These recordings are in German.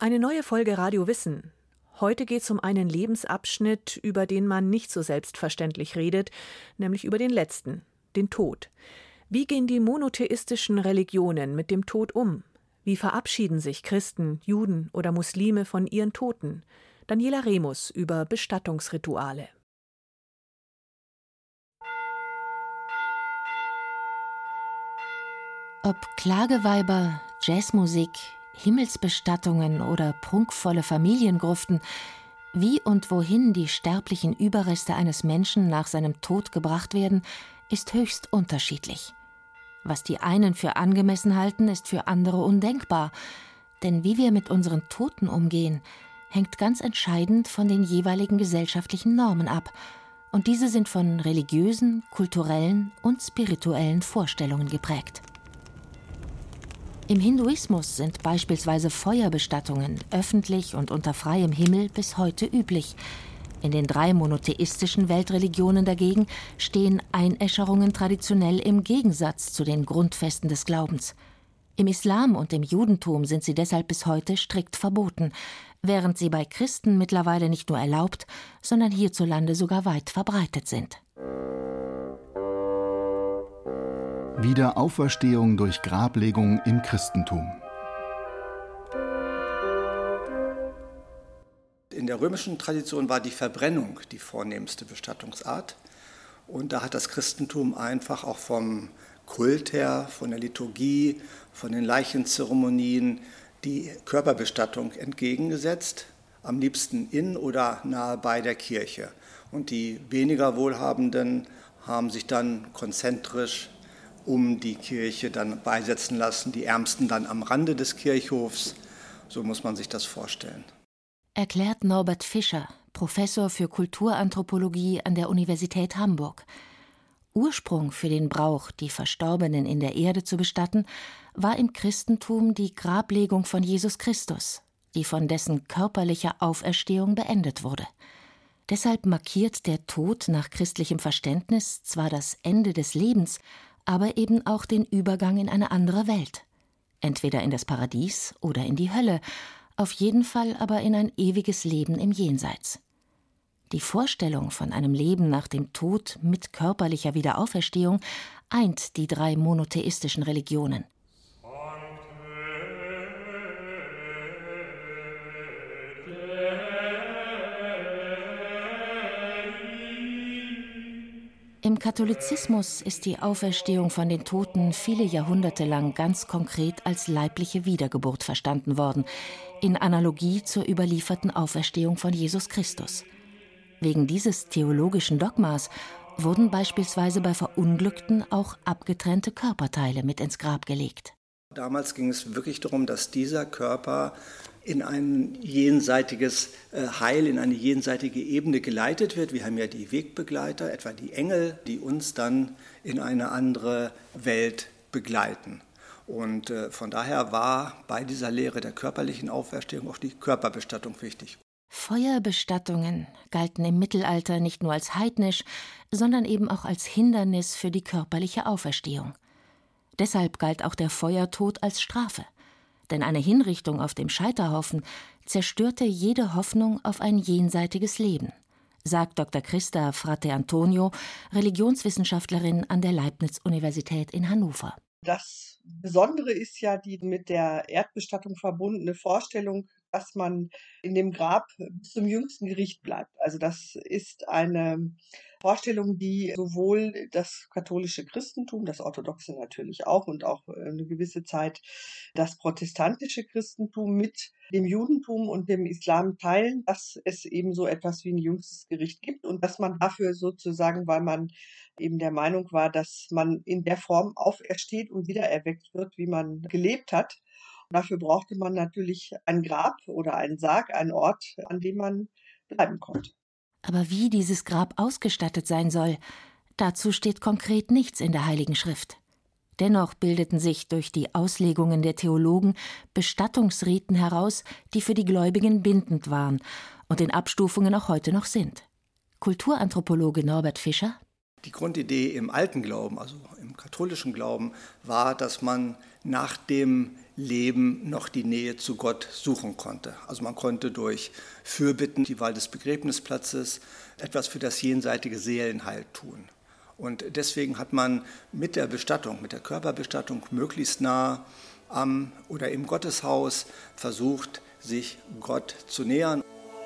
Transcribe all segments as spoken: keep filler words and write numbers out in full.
Eine neue Folge Radio Wissen. Heute geht es um einen Lebensabschnitt, über den man nicht so selbstverständlich redet, nämlich über den letzten, den Tod. Wie gehen die monotheistischen Religionen mit dem Tod um? Wie verabschieden sich Christen, Juden oder Muslime von ihren Toten? Daniela Remus über Bestattungsrituale. Ob Klageweiber, Jazzmusik, Himmelsbestattungen oder prunkvolle Familiengruften, wie und wohin die sterblichen Überreste eines Menschen nach seinem Tod gebracht werden, ist höchst unterschiedlich. Was die einen für angemessen halten, ist für andere undenkbar. Denn wie wir mit unseren Toten umgehen, hängt ganz entscheidend von den jeweiligen gesellschaftlichen Normen ab. Und diese sind von religiösen, kulturellen und spirituellen Vorstellungen geprägt. Im Hinduismus sind beispielsweise Feuerbestattungen öffentlich und unter freiem Himmel bis heute üblich. In den drei monotheistischen Weltreligionen dagegen stehen Einäscherungen traditionell im Gegensatz zu den Grundfesten des Glaubens. Im Islam und im Judentum sind sie deshalb bis heute strikt verboten, während sie bei Christen mittlerweile nicht nur erlaubt, sondern hierzulande sogar weit verbreitet sind. Wiederauferstehung durch Grablegung im Christentum. In der römischen Tradition war die Verbrennung die vornehmste Bestattungsart. Und da hat das Christentum einfach auch vom Kult her, von der Liturgie, von den Leichenzeremonien die Körperbestattung entgegengesetzt, am liebsten in oder nahe bei der Kirche. Und die weniger Wohlhabenden haben sich dann konzentrisch um die Kirche dann beisetzen lassen, die Ärmsten dann am Rande des Kirchhofs. So muss man sich das vorstellen. Erklärt Norbert Fischer, Professor für Kulturanthropologie an der Universität Hamburg. Ursprung für den Brauch, die Verstorbenen in der Erde zu bestatten, war im Christentum die Grablegung von Jesus Christus, die von dessen körperlicher Auferstehung beendet wurde. Deshalb markiert der Tod nach christlichem Verständnis zwar das Ende des Lebens, aber eben auch den Übergang in eine andere Welt. Entweder in das Paradies oder in die Hölle, auf jeden Fall aber in ein ewiges Leben im Jenseits. Die Vorstellung von einem Leben nach dem Tod mit körperlicher Wiederauferstehung eint die drei monotheistischen Religionen. Im Katholizismus ist die Auferstehung von den Toten viele Jahrhunderte lang ganz konkret als leibliche Wiedergeburt verstanden worden, in Analogie zur überlieferten Auferstehung von Jesus Christus. Wegen dieses theologischen Dogmas wurden beispielsweise bei Verunglückten auch abgetrennte Körperteile mit ins Grab gelegt. Damals ging es wirklich darum, dass dieser Körper in ein jenseitiges Heil, in eine jenseitige Ebene geleitet wird. Wir haben ja die Wegbegleiter, etwa die Engel, die uns dann in eine andere Welt begleiten. Und von daher war bei dieser Lehre der körperlichen Auferstehung auch die Körperbestattung wichtig. Feuerbestattungen galten im Mittelalter nicht nur als heidnisch, sondern eben auch als Hindernis für die körperliche Auferstehung. Deshalb galt auch der Feuertod als Strafe. Denn eine Hinrichtung auf dem Scheiterhaufen zerstörte jede Hoffnung auf ein jenseitiges Leben, sagt Doktor Christa Frate Antonio, Religionswissenschaftlerin an der Leibniz-Universität in Hannover. Das Besondere ist ja die mit der Erdbestattung verbundene Vorstellung, dass man in dem Grab bis zum jüngsten Gericht bleibt. Also das ist eine Vorstellung, die sowohl das katholische Christentum, das orthodoxe natürlich auch und auch eine gewisse Zeit das protestantische Christentum mit dem Judentum und dem Islam teilen, dass es eben so etwas wie ein jüngstes Gericht gibt und dass man dafür sozusagen, weil man eben der Meinung war, dass man in der Form aufersteht und wiedererweckt wird, wie man gelebt hat. Dafür brauchte man natürlich ein Grab oder einen Sarg, einen Ort, an dem man bleiben konnte. Aber wie dieses Grab ausgestattet sein soll, dazu steht konkret nichts in der Heiligen Schrift. Dennoch bildeten sich durch die Auslegungen der Theologen Bestattungsriten heraus, die für die Gläubigen bindend waren und in Abstufungen auch heute noch sind. Kulturanthropologe Norbert Fischer: Die Grundidee im alten Glauben, also im katholischen Glauben, war, dass man nach dem Leben noch die Nähe zu Gott suchen konnte. Also man konnte durch Fürbitten, die Wahl des Begräbnisplatzes, etwas für das jenseitige Seelenheil tun. Und deswegen hat man mit der Bestattung, mit der Körperbestattung möglichst nah am oder im Gotteshaus versucht, sich Gott zu nähern.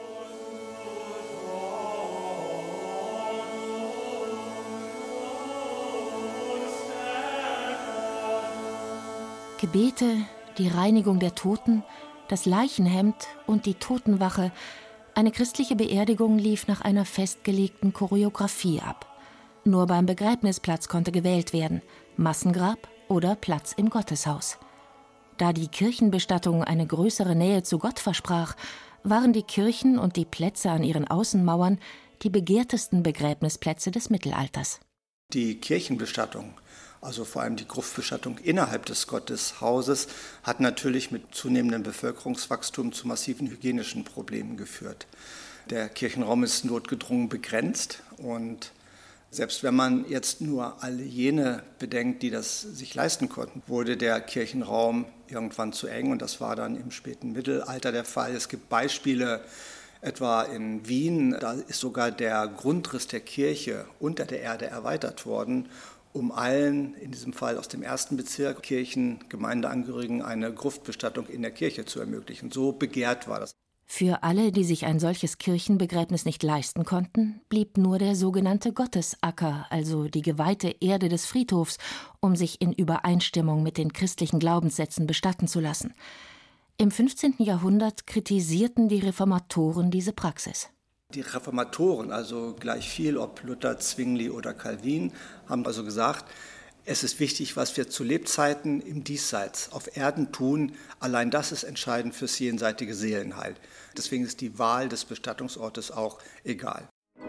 Gebete, die Reinigung der Toten, das Leichenhemd und die Totenwache. Eine christliche Beerdigung lief nach einer festgelegten Choreografie ab. Nur beim Begräbnisplatz konnte gewählt werden, Massengrab oder Platz im Gotteshaus. Da die Kirchenbestattung eine größere Nähe zu Gott versprach, waren die Kirchen und die Plätze an ihren Außenmauern die begehrtesten Begräbnisplätze des Mittelalters. Die Kirchenbestattung, also vor allem die Gruftbestattung innerhalb des Gotteshauses, hat natürlich mit zunehmendem Bevölkerungswachstum zu massiven hygienischen Problemen geführt. Der Kirchenraum ist notgedrungen begrenzt und selbst wenn man jetzt nur alle jene bedenkt, die das sich leisten konnten, wurde der Kirchenraum irgendwann zu eng und das war dann im späten Mittelalter der Fall. Es gibt Beispiele, etwa in Wien, da ist sogar der Grundriss der Kirche unter der Erde erweitert worden, um allen, in diesem Fall aus dem ersten Bezirk, Kirchengemeindeangehörigen eine Gruftbestattung in der Kirche zu ermöglichen. So begehrt war das. Für alle, die sich ein solches Kirchenbegräbnis nicht leisten konnten, blieb nur der sogenannte Gottesacker, also die geweihte Erde des Friedhofs, um sich in Übereinstimmung mit den christlichen Glaubenssätzen bestatten zu lassen. Im fünfzehnten Jahrhundert kritisierten die Reformatoren diese Praxis. Die Reformatoren, also gleich viel, ob Luther, Zwingli oder Calvin, haben also gesagt, es ist wichtig, was wir zu Lebzeiten im Diesseits auf Erden tun. Allein das ist entscheidend fürs jenseitige Seelenheil. Deswegen ist die Wahl des Bestattungsortes auch egal.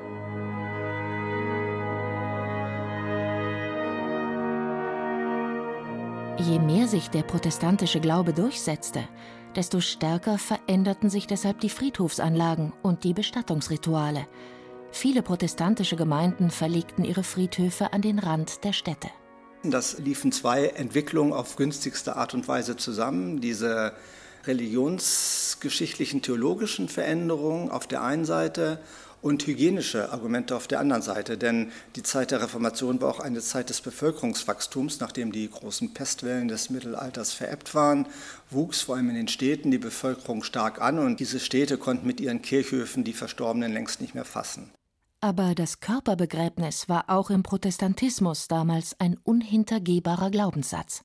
Je mehr sich der protestantische Glaube durchsetzte, desto stärker veränderten sich deshalb die Friedhofsanlagen und die Bestattungsrituale. Viele protestantische Gemeinden verlegten ihre Friedhöfe an den Rand der Städte. Das liefen zwei Entwicklungen auf günstigste Art und Weise zusammen. Diese religionsgeschichtlichen, theologischen Veränderungen auf der einen Seite und hygienische Argumente auf der anderen Seite. Denn die Zeit der Reformation war auch eine Zeit des Bevölkerungswachstums. Nachdem die großen Pestwellen des Mittelalters verebbt waren, wuchs vor allem in den Städten die Bevölkerung stark an. Und diese Städte konnten mit ihren Kirchhöfen die Verstorbenen längst nicht mehr fassen. Aber das Körperbegräbnis war auch im Protestantismus damals ein unhintergehbarer Glaubenssatz.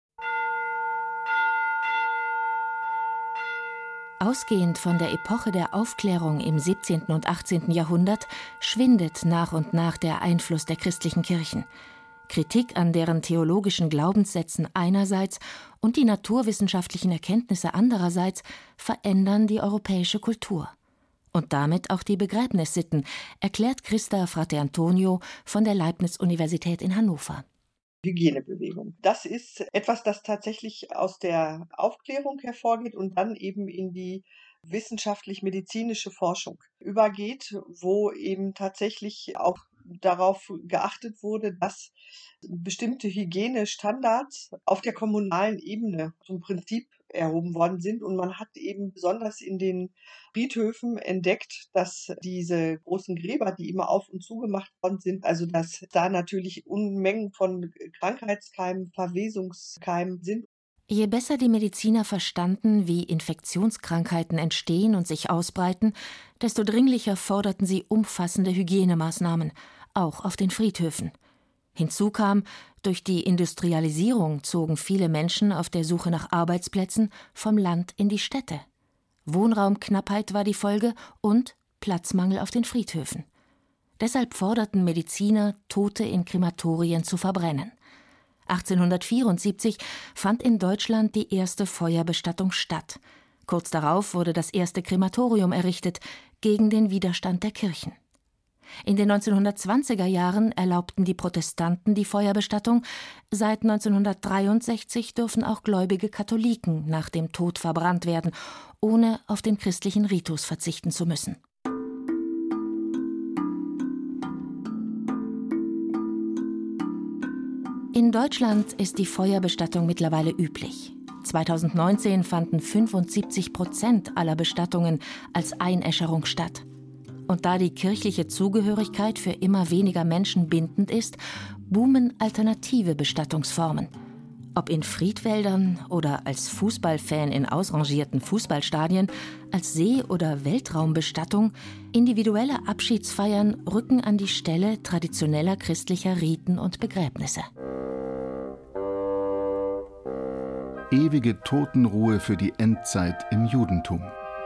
Ausgehend von der Epoche der Aufklärung im siebzehnten und achtzehnten Jahrhundert schwindet nach und nach der Einfluss der christlichen Kirchen. Kritik an deren theologischen Glaubenssätzen einerseits und die naturwissenschaftlichen Erkenntnisse andererseits verändern die europäische Kultur. Und damit auch die Begräbnissitten, erklärt Christa Frate Antonio von der Leibniz-Universität in Hannover. Hygienebewegung. Das ist etwas, das tatsächlich aus der Aufklärung hervorgeht und dann eben in die wissenschaftlich-medizinische Forschung übergeht, wo eben tatsächlich auch darauf geachtet wurde, dass bestimmte Hygienestandards auf der kommunalen Ebene zum Prinzip erhoben worden sind. Und man hat eben besonders in den Friedhöfen entdeckt, dass diese großen Gräber, die immer auf und zu gemacht worden sind, also dass da natürlich Unmengen von Krankheitskeimen, Verwesungskeimen sind. Je besser die Mediziner verstanden, wie Infektionskrankheiten entstehen und sich ausbreiten, desto dringlicher forderten sie umfassende Hygienemaßnahmen, auch auf den Friedhöfen. Hinzu kam, durch die Industrialisierung zogen viele Menschen auf der Suche nach Arbeitsplätzen vom Land in die Städte. Wohnraumknappheit war die Folge und Platzmangel auf den Friedhöfen. Deshalb forderten Mediziner, Tote in Krematorien zu verbrennen. achtzehnhundertvierundsiebzig fand in Deutschland die erste Feuerbestattung statt. Kurz darauf wurde das erste Krematorium errichtet, gegen den Widerstand der Kirchen. In den neunzehnhundertzwanziger Jahren erlaubten die Protestanten die Feuerbestattung. Seit neunzehnhundertdreiundsechzig dürfen auch gläubige Katholiken nach dem Tod verbrannt werden, ohne auf den christlichen Ritus verzichten zu müssen. In Deutschland ist die Feuerbestattung mittlerweile üblich. zweitausendneunzehn fanden fünfundsiebzig Prozent aller Bestattungen als Einäscherung statt. Und da die kirchliche Zugehörigkeit für immer weniger Menschen bindend ist, boomen alternative Bestattungsformen. Ob in Friedwäldern oder als Fußballfan in ausrangierten Fußballstadien, als See- oder Weltraumbestattung, individuelle Abschiedsfeiern rücken an die Stelle traditioneller christlicher Riten und Begräbnisse. Ewige Totenruhe für die Endzeit im Judentum.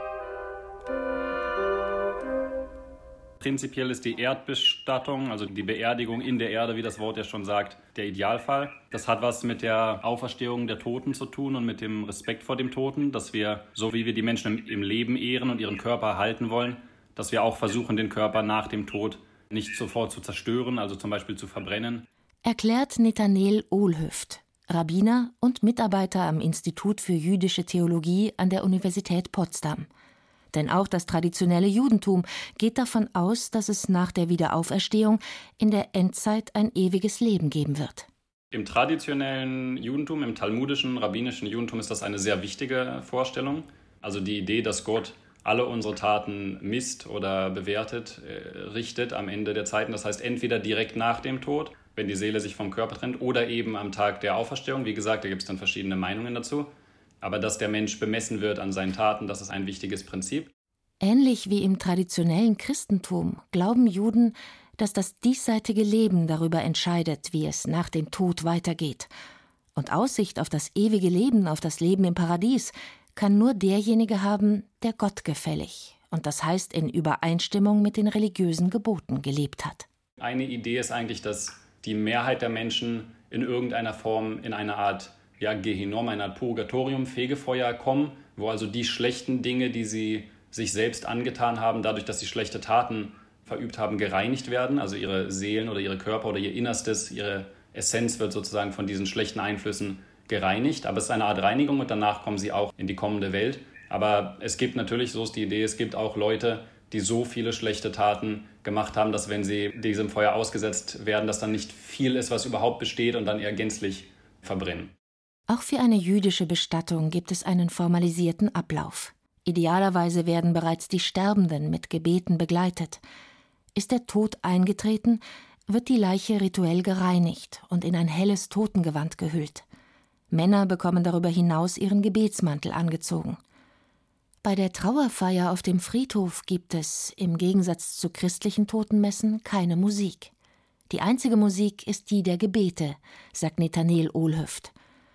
Prinzipiell ist die Erdbestattung, also die Beerdigung in der Erde, wie das Wort ja schon sagt, der Idealfall. Das hat was mit der Auferstehung der Toten zu tun und mit dem Respekt vor dem Toten, dass wir, so wie wir die Menschen im Leben ehren und ihren Körper erhalten wollen, dass wir auch versuchen, den Körper nach dem Tod nicht sofort zu zerstören, also zum Beispiel zu verbrennen. Erklärt Netanel Ohlhüft, Rabbiner und Mitarbeiter am Institut für jüdische Theologie an der Universität Potsdam. Denn auch das traditionelle Judentum geht davon aus, dass es nach der Wiederauferstehung in der Endzeit ein ewiges Leben geben wird. Im traditionellen Judentum, im talmudischen, rabbinischen Judentum ist das eine sehr wichtige Vorstellung. Also die Idee, dass Gott alle unsere Taten misst oder bewertet, äh, richtet am Ende der Zeiten. Das heißt, entweder direkt nach dem Tod, wenn die Seele sich vom Körper trennt, oder eben am Tag der Auferstehung. Wie gesagt, da gibt es dann verschiedene Meinungen dazu. Aber dass der Mensch bemessen wird an seinen Taten, das ist ein wichtiges Prinzip. Ähnlich wie im traditionellen Christentum glauben Juden, dass das diesseitige Leben darüber entscheidet, wie es nach dem Tod weitergeht. Und Aussicht auf das ewige Leben, auf das Leben im Paradies, kann nur derjenige haben, der Gott gefällig und das heißt in Übereinstimmung mit den religiösen Geboten gelebt hat. Eine Idee ist eigentlich, dass die Mehrheit der Menschen in irgendeiner Form in eine Art ja, Gehinnom, eine Art Purgatorium, Fegefeuer kommen, wo also die schlechten Dinge, die sie sich selbst angetan haben, dadurch, dass sie schlechte Taten verübt haben, gereinigt werden. Also ihre Seelen oder ihre Körper oder ihr Innerstes, ihre Essenz wird sozusagen von diesen schlechten Einflüssen gereinigt. Aber es ist eine Art Reinigung und danach kommen sie auch in die kommende Welt. Aber es gibt natürlich, so ist die Idee, es gibt auch Leute, die so viele schlechte Taten gemacht haben, dass wenn sie diesem Feuer ausgesetzt werden, dass dann nicht viel ist, was überhaupt besteht und dann eher gänzlich verbrennen. Auch für eine jüdische Bestattung gibt es einen formalisierten Ablauf. Idealerweise werden bereits die Sterbenden mit Gebeten begleitet. Ist der Tod eingetreten, wird die Leiche rituell gereinigt und in ein helles Totengewand gehüllt. Männer bekommen darüber hinaus ihren Gebetsmantel angezogen. Bei der Trauerfeier auf dem Friedhof gibt es, im Gegensatz zu christlichen Totenmessen, keine Musik. Die einzige Musik ist die der Gebete, sagt Netanel Ohlhüft.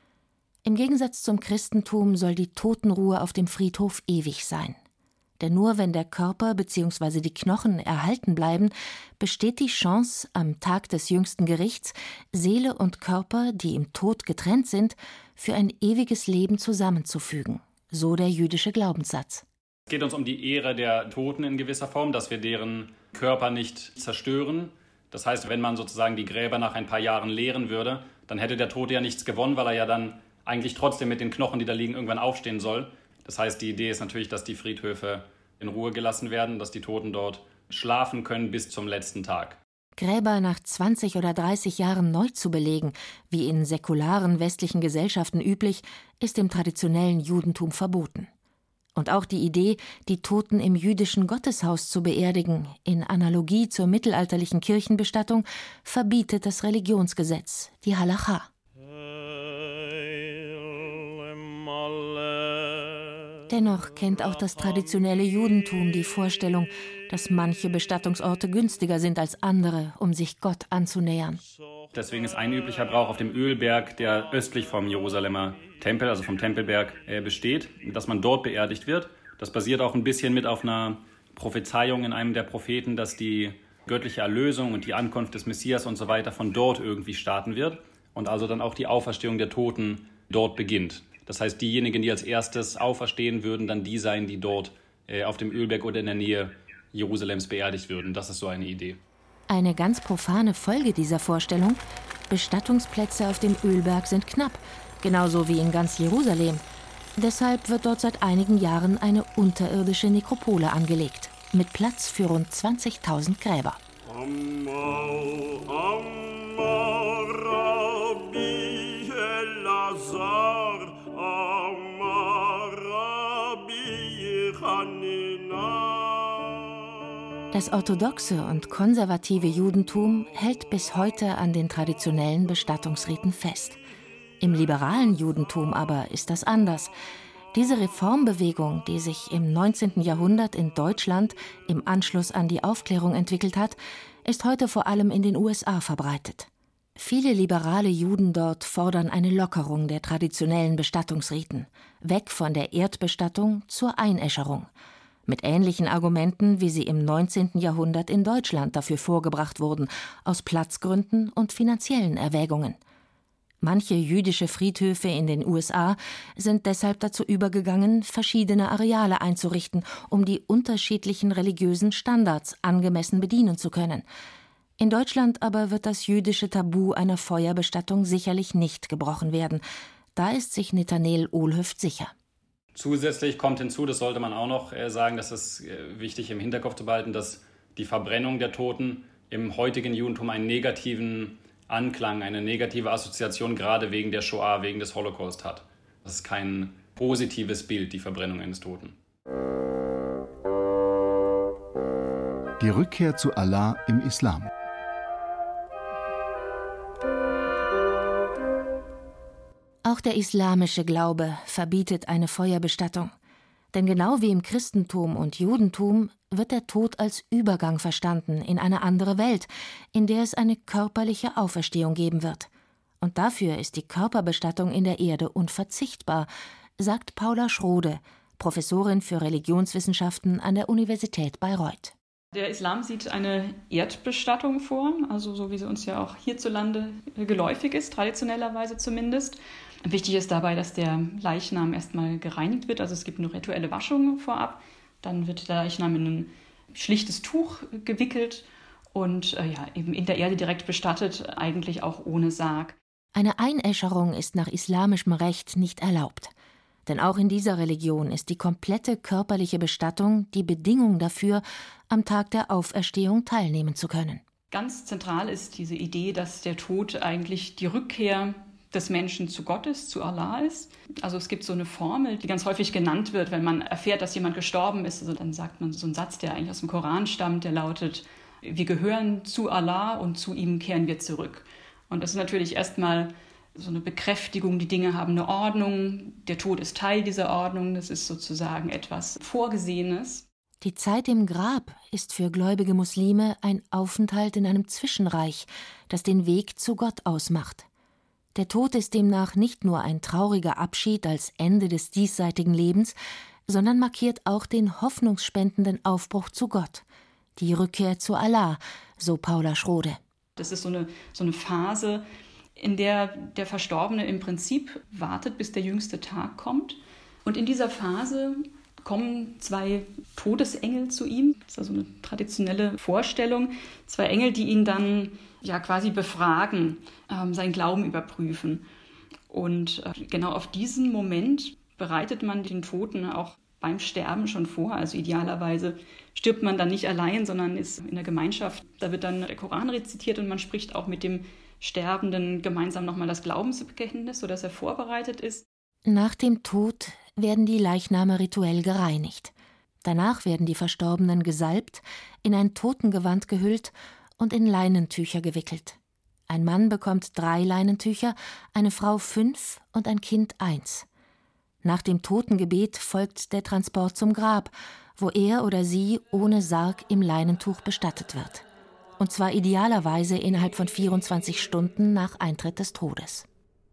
Im Gegensatz zum Christentum soll die Totenruhe auf dem Friedhof ewig sein. Denn nur wenn der Körper bzw. die Knochen erhalten bleiben, besteht die Chance, am Tag des jüngsten Gerichts Seele und Körper, die im Tod getrennt sind, für ein ewiges Leben zusammenzufügen. So der jüdische Glaubenssatz. Es geht uns um die Ehre der Toten in gewisser Form, dass wir deren Körper nicht zerstören. Das heißt, wenn man sozusagen die Gräber nach ein paar Jahren leeren würde, dann hätte der Tote ja nichts gewonnen, weil er ja dann eigentlich trotzdem mit den Knochen, die da liegen, irgendwann aufstehen soll. Das heißt, die Idee ist natürlich, dass die Friedhöfe in Ruhe gelassen werden, dass die Toten dort schlafen können bis zum letzten Tag. Gräber nach zwanzig oder dreißig Jahren neu zu belegen, wie in säkularen westlichen Gesellschaften üblich, ist im traditionellen Judentum verboten. Und auch die Idee, die Toten im jüdischen Gotteshaus zu beerdigen, in Analogie zur mittelalterlichen Kirchenbestattung, verbietet das Religionsgesetz, die Halacha. Dennoch kennt auch das traditionelle Judentum die Vorstellung, dass manche Bestattungsorte günstiger sind als andere, um sich Gott anzunähern. Deswegen ist ein üblicher Brauch auf dem Ölberg, der östlich vom Jerusalemer Tempel, also vom Tempelberg, äh, besteht, dass man dort beerdigt wird. Das basiert auch ein bisschen mit auf einer Prophezeiung in einem der Propheten, dass die göttliche Erlösung und die Ankunft des Messias und so weiter von dort irgendwie starten wird und also dann auch die Auferstehung der Toten dort beginnt. Das heißt, diejenigen, die als erstes auferstehen, würden dann die sein, die dort äh, auf dem Ölberg oder in der Nähe Jerusalems beerdigt würden. Das ist so eine Idee. Eine ganz profane Folge dieser Vorstellung: Bestattungsplätze auf dem Ölberg sind knapp, genauso wie in ganz Jerusalem. Deshalb wird dort seit einigen Jahren eine unterirdische Nekropole angelegt, mit Platz für rund zwanzigtausend Gräber. Das orthodoxe und konservative Judentum hält bis heute an den traditionellen Bestattungsriten fest. Im liberalen Judentum aber ist das anders. Diese Reformbewegung, die sich im neunzehnten Jahrhundert in Deutschland im Anschluss an die Aufklärung entwickelt hat, ist heute vor allem in den U S A verbreitet. Viele liberale Juden dort fordern eine Lockerung der traditionellen Bestattungsriten, weg von der Erdbestattung zur Einäscherung, mit ähnlichen Argumenten, wie sie im neunzehnten Jahrhundert in Deutschland dafür vorgebracht wurden, aus Platzgründen und finanziellen Erwägungen. Manche jüdische Friedhöfe in den U S A sind deshalb dazu übergegangen, verschiedene Areale einzurichten, um die unterschiedlichen religiösen Standards angemessen bedienen zu können. In Deutschland aber wird das jüdische Tabu einer Feuerbestattung sicherlich nicht gebrochen werden. Da ist sich Nethanel Ohlhöft sicher. Zusätzlich kommt hinzu, das sollte man auch noch sagen, das ist wichtig im Hinterkopf zu behalten, dass die Verbrennung der Toten im heutigen Judentum einen negativen Anklang, eine negative Assoziation gerade wegen der Shoah, wegen des Holocaust hat. Das ist kein positives Bild, die Verbrennung eines Toten. Die Rückkehr zu Allah im Islam. Auch der islamische Glaube verbietet eine Feuerbestattung. Denn genau wie im Christentum und Judentum wird der Tod als Übergang verstanden in eine andere Welt, in der es eine körperliche Auferstehung geben wird. Und dafür ist die Körperbestattung in der Erde unverzichtbar, sagt Paula Schrode, Professorin für Religionswissenschaften an der Universität Bayreuth. Der Islam sieht eine Erdbestattung vor, also so wie sie uns ja auch hierzulande geläufig ist, traditionellerweise zumindest. Wichtig ist dabei, dass der Leichnam erstmal gereinigt wird, also es gibt eine rituelle Waschung vorab. Dann wird der Leichnam in ein schlichtes Tuch gewickelt und äh, ja, eben in der Erde direkt bestattet, eigentlich auch ohne Sarg. Eine Einäscherung ist nach islamischem Recht nicht erlaubt. Denn auch in dieser Religion ist die komplette körperliche Bestattung die Bedingung dafür, am Tag der Auferstehung teilnehmen zu können. Ganz zentral ist diese Idee, dass der Tod eigentlich die Rückkehr des Menschen zu Gott ist, zu Allah ist. Also es gibt so eine Formel, die ganz häufig genannt wird, wenn man erfährt, dass jemand gestorben ist. Also dann sagt man so einen Satz, der eigentlich aus dem Koran stammt, der lautet: Wir gehören zu Allah und zu ihm kehren wir zurück. Und das ist natürlich erstmal so eine Bekräftigung, die Dinge haben eine Ordnung, der Tod ist Teil dieser Ordnung, das ist sozusagen etwas Vorgesehenes. Die Zeit im Grab ist für gläubige Muslime ein Aufenthalt in einem Zwischenreich, das den Weg zu Gott ausmacht. Der Tod ist demnach nicht nur ein trauriger Abschied als Ende des diesseitigen Lebens, sondern markiert auch den hoffnungsspendenden Aufbruch zu Gott, die Rückkehr zu Allah, so Paula Schrode. Das ist so eine, so eine Phase, in der der Verstorbene im Prinzip wartet, bis der jüngste Tag kommt. Und in dieser Phase kommen zwei Todesengel zu ihm. Das ist also eine traditionelle Vorstellung. Zwei Engel, die ihn dann ja quasi befragen, ähm, seinen Glauben überprüfen. Und äh, genau auf diesen Moment bereitet man den Toten auch beim Sterben schon vor. Also idealerweise stirbt man dann nicht allein, sondern ist in der Gemeinschaft. Da wird dann der Koran rezitiert und man spricht auch mit dem Sterbenden gemeinsam nochmal das Glaubensbekenntnis, sodass er vorbereitet ist. Nach dem Tod werden die Leichname rituell gereinigt. Danach werden die Verstorbenen gesalbt, in ein Totengewand gehüllt und in Leinentücher gewickelt. Ein Mann bekommt drei Leinentücher, eine Frau fünf und ein Kind eins. Nach dem Totengebet folgt der Transport zum Grab, wo er oder sie ohne Sarg im Leinentuch bestattet wird. Und zwar idealerweise innerhalb von vierundzwanzig Stunden nach Eintritt des Todes.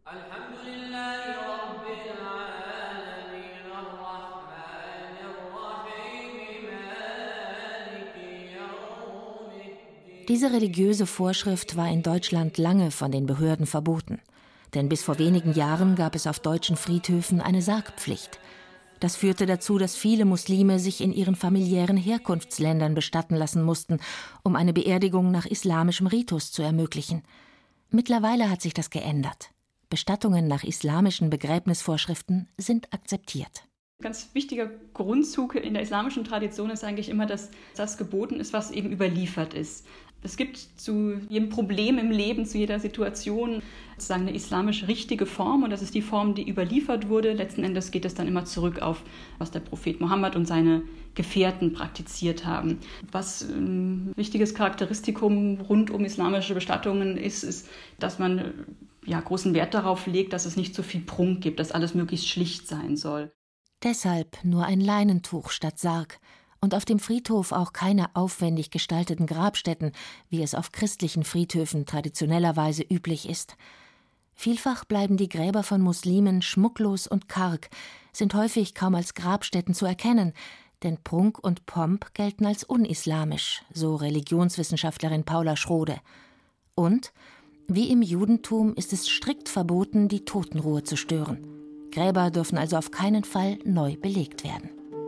Diese religiöse Vorschrift war in Deutschland lange von den Behörden verboten. Denn bis vor wenigen Jahren gab es auf deutschen Friedhöfen eine Sargpflicht. Das führte dazu, dass viele Muslime sich in ihren familiären Herkunftsländern bestatten lassen mussten, um eine Beerdigung nach islamischem Ritus zu ermöglichen. Mittlerweile hat sich das geändert. Bestattungen nach islamischen Begräbnisvorschriften sind akzeptiert. Ein ganz wichtiger Grundzug in der islamischen Tradition ist eigentlich immer, dass das geboten ist, was eben überliefert ist. Es gibt zu jedem Problem im Leben, zu jeder Situation sozusagen eine islamisch richtige Form und das ist die Form, die überliefert wurde. Letzten Endes geht es dann immer zurück auf, was der Prophet Mohammed und seine Gefährten praktiziert haben. Was ein wichtiges Charakteristikum rund um islamische Bestattungen ist, ist, dass man ja, großen Wert darauf legt, dass es nicht so viel Prunk gibt, dass alles möglichst schlicht sein soll. Deshalb nur ein Leinentuch statt Sarg. Und auf dem Friedhof auch keine aufwendig gestalteten Grabstätten, wie es auf christlichen Friedhöfen traditionellerweise üblich ist. Vielfach bleiben die Gräber von Muslimen schmucklos und karg, sind häufig kaum als Grabstätten zu erkennen, denn Prunk und Pomp gelten als unislamisch, so Religionswissenschaftlerin Paula Schrode. Und, wie im Judentum, ist es strikt verboten, die Totenruhe zu stören. Gräber dürfen also auf keinen Fall neu belegt werden.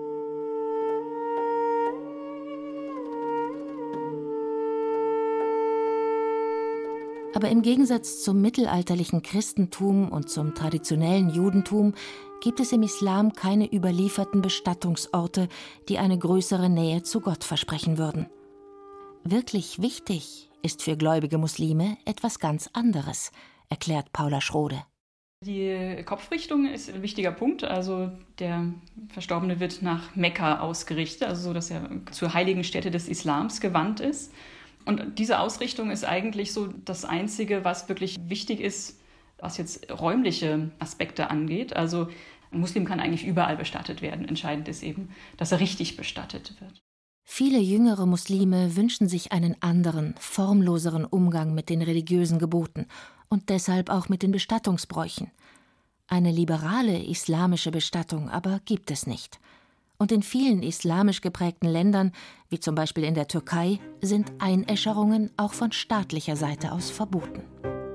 Aber im Gegensatz zum mittelalterlichen Christentum und zum traditionellen Judentum gibt es im Islam keine überlieferten Bestattungsorte, die eine größere Nähe zu Gott versprechen würden. Wirklich wichtig ist für gläubige Muslime etwas ganz anderes, erklärt Paula Schrode. Die Kopfrichtung ist ein wichtiger Punkt. Also der Verstorbene wird nach Mekka ausgerichtet, also so, dass er zur heiligen Stätte des Islams gewandt ist. Und diese Ausrichtung ist eigentlich so das Einzige, was wirklich wichtig ist, was jetzt räumliche Aspekte angeht. Also ein Muslim kann eigentlich überall bestattet werden. Entscheidend ist eben, dass er richtig bestattet wird. Viele jüngere Muslime wünschen sich einen anderen, formloseren Umgang mit den religiösen Geboten und deshalb auch mit den Bestattungsbräuchen. Eine liberale islamische Bestattung aber gibt es nicht. Und in vielen islamisch geprägten Ländern, wie zum Beispiel in der Türkei, sind Einäscherungen auch von staatlicher Seite aus verboten.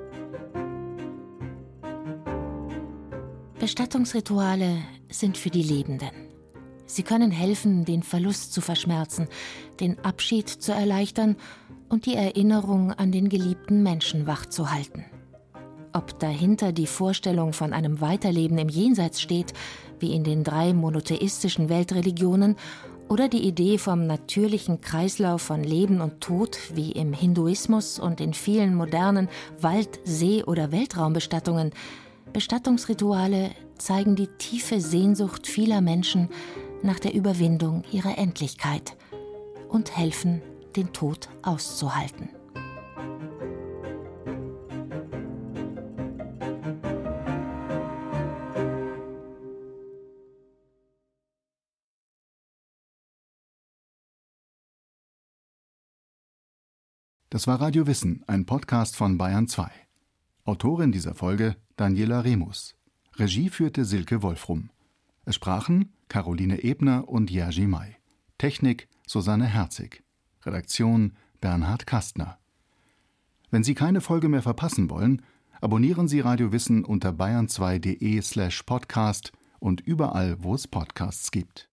Bestattungsrituale sind für die Lebenden. Sie können helfen, den Verlust zu verschmerzen, den Abschied zu erleichtern und die Erinnerung an den geliebten Menschen wachzuhalten. Ob dahinter die Vorstellung von einem Weiterleben im Jenseits steht, wie in den drei monotheistischen Weltreligionen, oder die Idee vom natürlichen Kreislauf von Leben und Tod, wie im Hinduismus und in vielen modernen Wald-, See- oder Weltraumbestattungen, Bestattungsrituale zeigen die tiefe Sehnsucht vieler Menschen nach der Überwindung ihrer Endlichkeit und helfen, den Tod auszuhalten. Das war Radio Wissen, ein Podcast von Bayern zwei. Autorin dieser Folge Daniela Remus. Regie führte Silke Wolfrum. Es sprachen Caroline Ebner und Jerzy May. Technik Susanne Herzig. Redaktion Bernhard Kastner. Wenn Sie keine Folge mehr verpassen wollen, abonnieren Sie Radio Wissen unter bayern zwei punkt de slash podcast und überall, wo es Podcasts gibt.